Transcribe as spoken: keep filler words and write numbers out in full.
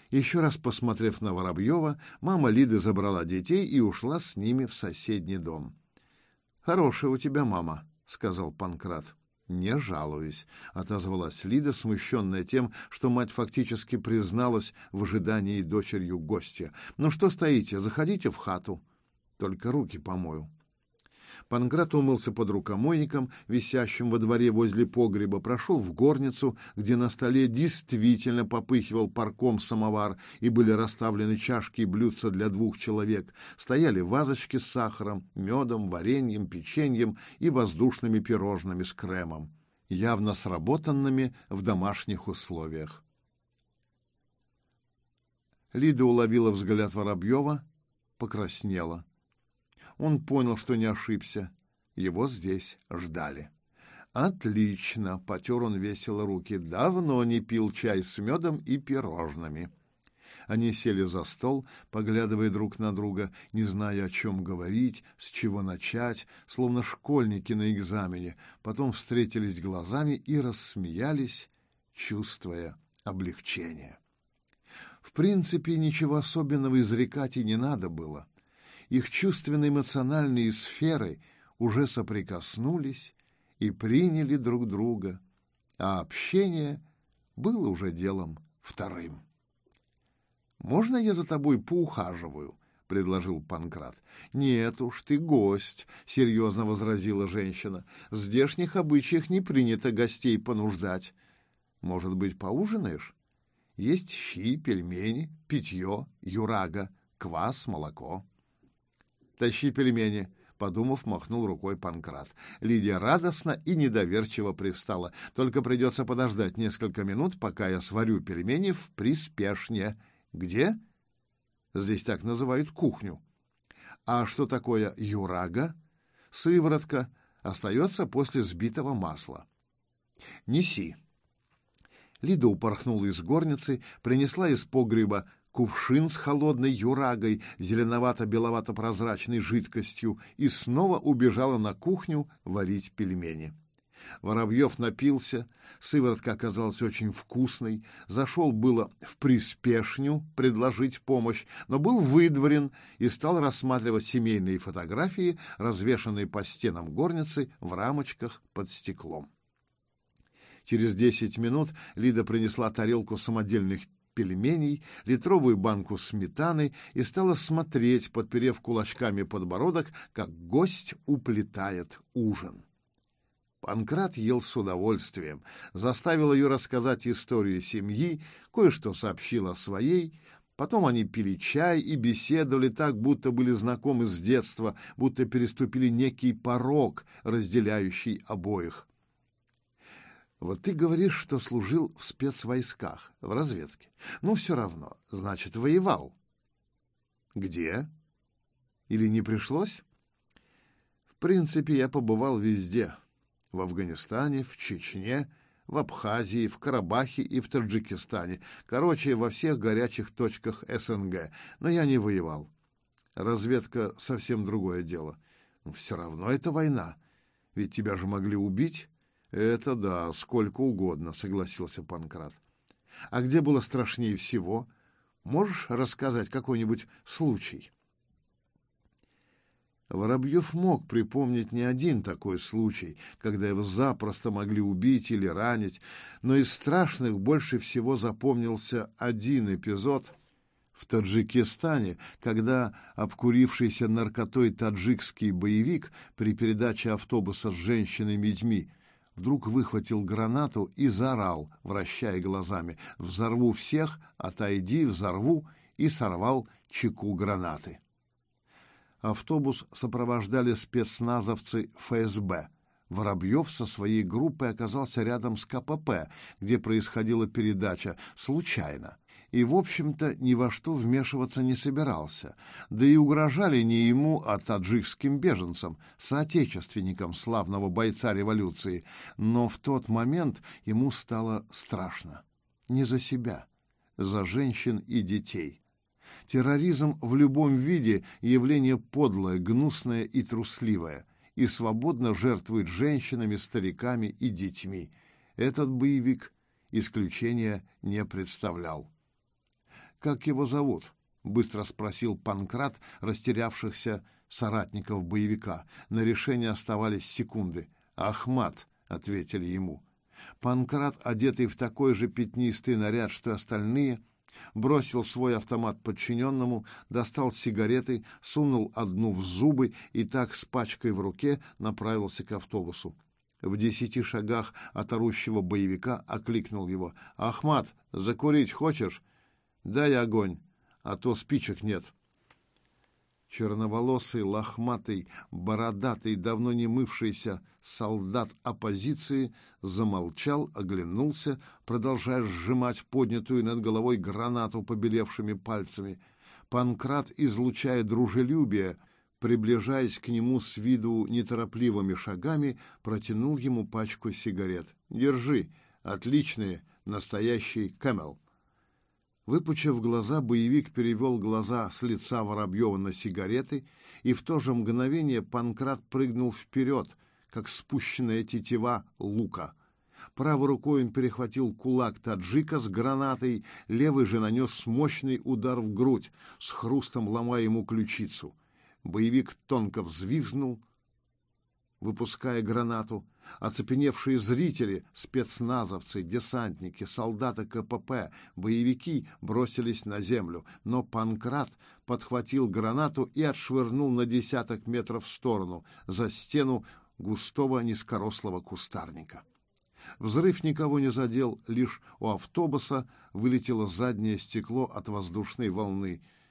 Еще раз посмотрев на Воробьева, мама Лиды забрала детей и ушла с ними в соседний дом. «Хорошая у тебя мама», — сказал Панкрат. «Не жалуюсь», — отозвалась Лида, смущенная тем, что мать фактически призналась в ожидании дочерью гостя. «Ну что стоите? Заходите в хату. Только руки помою». Панкрат умылся под рукомойником, висящим во дворе возле погреба, прошел в горницу, где на столе действительно попыхивал парком самовар и были расставлены чашки и блюдца для двух человек. Стояли вазочки с сахаром, медом, вареньем, печеньем и воздушными пирожными с кремом, явно сработанными в домашних условиях. Лида уловила взгляд Воробьева, покраснела. Он понял, что не ошибся. Его здесь ждали. «Отлично!» — потер он весело руки. «Давно не пил чай с медом и пирожными». Они сели за стол, поглядывая друг на друга, не зная, о чем говорить, с чего начать, словно школьники на экзамене. Потом встретились глазами и рассмеялись, чувствуя облегчение. В принципе, ничего особенного изрекать и не надо было. Их чувственно-эмоциональные сферы уже соприкоснулись и приняли друг друга, а общение было уже делом вторым. «Можно я за тобой поухаживаю?» — предложил Панкрат. «Нет уж, ты гость», — серьезно возразила женщина. «В здешних обычаях не принято гостей понуждать. Может быть, поужинаешь? Есть щи, пельмени, питье, юрага, квас, молоко». «Тащи пельмени», — подумав, махнул рукой Панкрат. Лидия радостно и недоверчиво привстала. «Только придется подождать несколько минут, пока я сварю пельмени в приспешне». «Где?» «Здесь так называют кухню». «А что такое юрага?» «Сыворотка. Остается после сбитого масла». «Неси». Лида упорхнула из горницы, принесла из погреба кувшин с холодной юрагой, зеленовато-беловато-прозрачной жидкостью, и снова убежала на кухню варить пельмени. Воробьев напился, сыворотка оказалась очень вкусной, зашел было в приспешню предложить помощь, но был выдворен и стал рассматривать семейные фотографии, развешанные по стенам горницы в рамочках под стеклом. Через десять минут Лида принесла тарелку самодельных пельменей, литровую банку сметаны и стала смотреть, подперев кулачками подбородок, как гость уплетает ужин. Панкрат ел с удовольствием, заставил ее рассказать историю семьи, кое-что сообщил о своей. Потом они пили чай и беседовали так, будто были знакомы с детства, будто переступили некий порог, разделяющий обоих. «Вот ты говоришь, что служил в спецвойсках, в разведке. Ну, все равно, значит, воевал». «Где? Или не пришлось?» «В принципе, я побывал везде. В Афганистане, в Чечне, в Абхазии, в Карабахе и в Таджикистане. Короче, во всех горячих точках СНГ. Но я не воевал. Разведка — совсем другое дело. Но все равно это война. Ведь тебя же могли убить». «Это да, сколько угодно», — согласился Панкрат. «А где было страшнее всего? Можешь рассказать какой-нибудь случай?» Воробьев мог припомнить не один такой случай, когда его запросто могли убить или ранить, но из страшных больше всего запомнился один эпизод в Таджикистане, когда обкурившийся наркотой таджикский боевик при передаче автобуса с женщинами и детьми вдруг выхватил гранату и заорал, вращая глазами: «Взорву всех, отойди, взорву!» и сорвал чеку гранаты. Автобус сопровождали спецназовцы ФСБ. Воробьев со своей группой оказался рядом с КПП, где происходила передача, случайно. И, в общем-то, ни во что вмешиваться не собирался. Да и угрожали не ему, а таджикским беженцам, соотечественникам славного бойца революции. Но в тот момент ему стало страшно. Не за себя, за женщин и детей. Терроризм в любом виде — явление подлое, гнусное и трусливое, и свободно жертвует женщинами, стариками и детьми. Этот боевик исключения не представлял. «Как его зовут?» — быстро спросил Панкрат растерявшихся соратников боевика. На решение оставались секунды. «Ахмат», — ответили ему. Панкрат, одетый в такой же пятнистый наряд, что и остальные, бросил свой автомат подчиненному, достал сигареты, сунул одну в зубы и так с пачкой в руке направился к автобусу. В десяти шагах от орущего боевика окликнул его. «Ахмат, закурить хочешь? Дай огонь, а то спичек нет». Черноволосый, лохматый, бородатый, давно не мывшийся солдат оппозиции замолчал, оглянулся, продолжая сжимать поднятую над головой гранату побелевшими пальцами. Панкрат, излучая дружелюбие, приближаясь к нему с виду неторопливыми шагами, протянул ему пачку сигарет. «Держи, отличные, настоящий Кэмел». Выпучив глаза, боевик перевел глаза с лица Воробьева на сигареты, и в то же мгновение Панкрат прыгнул вперед, как спущенная тетива лука. Правой рукой он перехватил кулак таджика с гранатой, левый же нанес мощный удар в грудь, с хрустом ломая ему ключицу. Боевик тонко взвизгнул, выпуская гранату. Оцепеневшие зрители, спецназовцы, десантники, солдаты ка пэ пэ, боевики бросились на землю, но Панкрат подхватил гранату и отшвырнул на десяток метров в сторону, за стену густого низкорослого кустарника. Взрыв никого не задел, лишь у автобуса вылетело заднее стекло от воздушной волны.